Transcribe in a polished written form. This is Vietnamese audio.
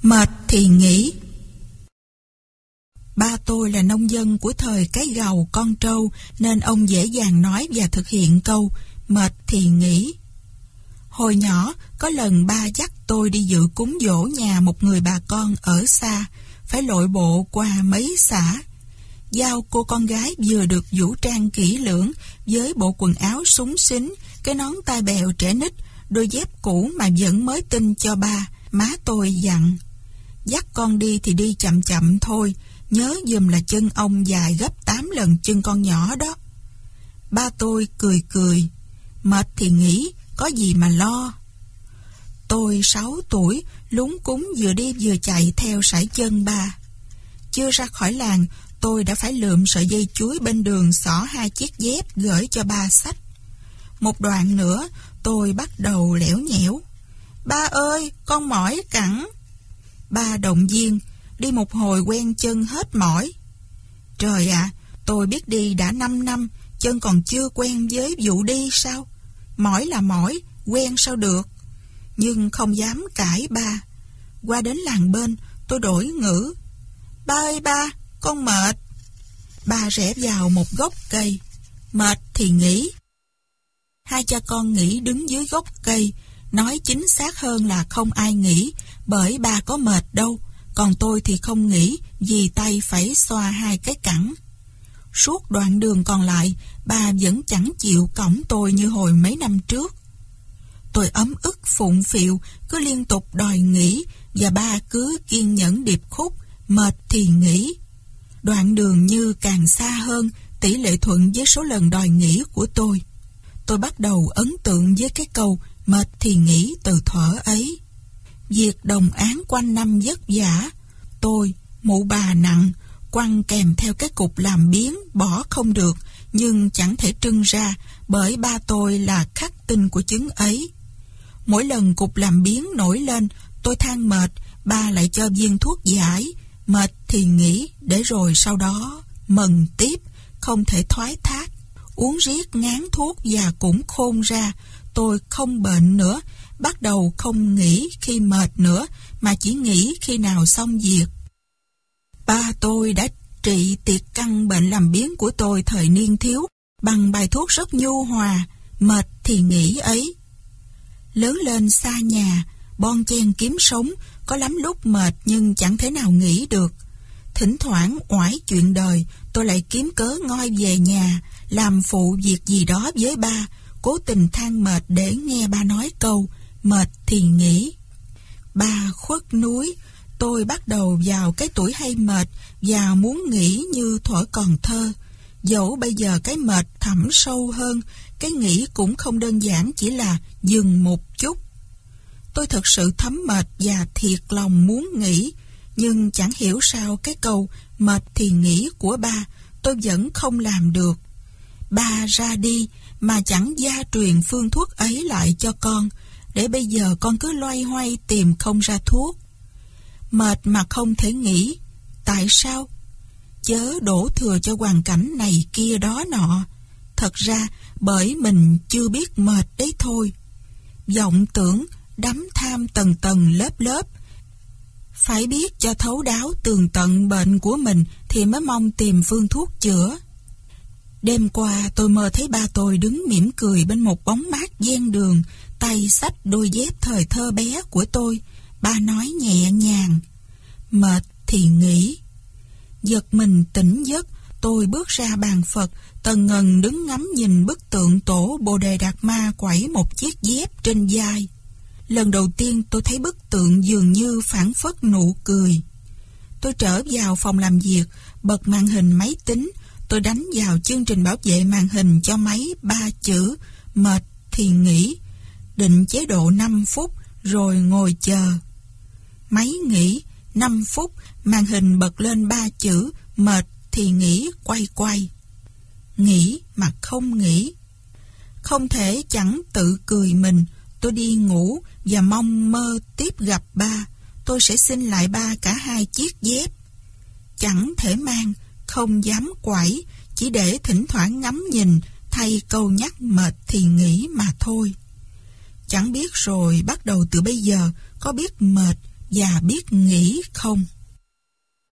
Mệt thì nghỉ. Ba tôi là nông dân của thời cái gầu con trâu, nên ông dễ dàng nói và thực hiện câu mệt thì nghỉ. Hồi nhỏ, có lần ba dắt tôi đi dự cúng giỗ nhà một người bà con ở xa, phải lội bộ qua mấy xã. Giao cô con gái vừa được vũ trang kỹ lưỡng, với bộ quần áo xúng xính, cái nón tai bèo trẻ nít, đôi dép cũ mà vẫn mới tinh cho ba. Má tôi dặn: dắt con đi thì đi chậm chậm thôi, nhớ giùm là chân ông dài gấp 8 lần chân con nhỏ đó. Ba tôi cười cười: mệt thì nghỉ, có gì mà lo. Tôi 6 tuổi, lúng cúng vừa đi vừa chạy theo sải chân ba. Chưa ra khỏi làng, tôi đã phải lượm sợi dây chuối bên đường xỏ 2 chiếc dép gửi cho ba xách. Một đoạn nữa, tôi bắt đầu lẻo nhẽo: ba ơi, con mỏi cẳng. Ba động viên: đi một hồi quen chân hết mỏi. Trời ạ, tôi biết đi đã 5 năm, chân còn chưa quen với vụ đi sao? Mỏi là mỏi, quen sao được? Nhưng không dám cãi ba. Qua đến làng bên, tôi đổi ngữ: ba ơi ba, con mệt. Ba rẽ vào một gốc cây: mệt thì nghỉ. Hai cha con nghỉ đứng dưới gốc cây. Nói chính xác hơn là không ai nghỉ, bởi ba có mệt đâu. Còn tôi thì không nghỉ, vì tay phải xoa 2 cái cẳng. Suốt đoạn đường còn lại, ba vẫn chẳng chịu cõng tôi như hồi mấy năm trước. Tôi ấm ức phụng phịu, cứ liên tục đòi nghỉ, và ba cứ kiên nhẫn điệp khúc: mệt thì nghỉ. Đoạn đường như càng xa hơn, tỷ lệ thuận với số lần đòi nghỉ của tôi. Tôi bắt đầu ấn tượng với cái câu mệt thì nghỉ từ thuở ấy. Việc đồng án quanh năm vất vả, tôi, mụ bà nặng, quăng kèm theo cái cục làm biếng, bỏ không được, nhưng chẳng thể trưng ra, bởi ba tôi là khắc tinh của chứng ấy. Mỗi lần cục làm biếng nổi lên, tôi than mệt, ba lại cho viên thuốc giải: mệt thì nghỉ, để rồi sau đó mần tiếp, không thể thoái thác. Uống riết ngán thuốc và cũng khôn ra, tôi không bệnh nữa, bắt đầu không nghỉ khi mệt nữa, mà chỉ nghỉ khi nào xong việc. Ba tôi đã trị tiệt căn bệnh làm biếng của tôi thời niên thiếu bằng bài thuốc rất nhu hòa: mệt thì nghỉ ấy. Lớn lên xa nhà, bon chen kiếm sống, có lắm lúc mệt nhưng chẳng thể nào nghỉ được. Thỉnh thoảng oải chuyện đời, tôi lại kiếm cớ ngoi về nhà, làm phụ việc gì đó với ba, cố tình than mệt để nghe ba nói câu mệt thì nghỉ. Ba khuất núi, tôi bắt đầu vào cái tuổi hay mệt và muốn nghỉ như thuở còn thơ. Dẫu bây giờ cái mệt thẳm sâu hơn, cái nghỉ cũng không đơn giản chỉ là dừng một chút. Tôi thật sự thấm mệt và thiệt lòng muốn nghỉ, nhưng chẳng hiểu sao cái câu mệt thì nghỉ của ba tôi vẫn không làm được. Ba ra đi mà chẳng gia truyền phương thuốc ấy lại cho con, để bây giờ con cứ loay hoay tìm không ra thuốc. Mệt mà không thể nghỉ, tại sao? Chớ đổ thừa cho hoàn cảnh này kia đó nọ. Thật ra bởi mình chưa biết mệt đấy thôi. Vọng tưởng, đắm tham tầng tầng lớp lớp. Phải biết cho thấu đáo tường tận bệnh của mình thì mới mong tìm phương thuốc chữa. Đêm qua tôi mơ thấy ba tôi đứng mỉm cười bên một bóng mát ven đường, tay xách đôi dép thời thơ bé của tôi. Ba nói nhẹ nhàng: mệt thì nghỉ. Giật mình tỉnh giấc, tôi bước ra bàn Phật, tần ngần đứng ngắm nhìn bức tượng tổ Bồ Đề Đạt Ma quẩy một chiếc dép trên vai. Lần đầu tiên tôi thấy bức tượng dường như phảng phất nụ cười. Tôi trở vào phòng làm việc, bật màn hình máy tính. Tôi đánh vào chương trình bảo vệ màn hình cho máy 3 chữ mệt thì nghỉ, định chế độ 5 phút rồi ngồi chờ. Máy nghỉ 5 phút, màn hình bật lên 3 chữ mệt thì nghỉ quay. Nghỉ mà không nghỉ. Không thể chẳng tự cười mình. Tôi đi ngủ và mong mơ tiếp gặp ba. Tôi sẽ xin lại ba cả 2 chiếc dép. Chẳng thể mang, không dám quẩy, chỉ để thỉnh thoảng ngắm nhìn, thay câu nhắc mệt thì nghỉ mà thôi. Chẳng biết rồi bắt đầu từ bây giờ có biết mệt và biết nghĩ không.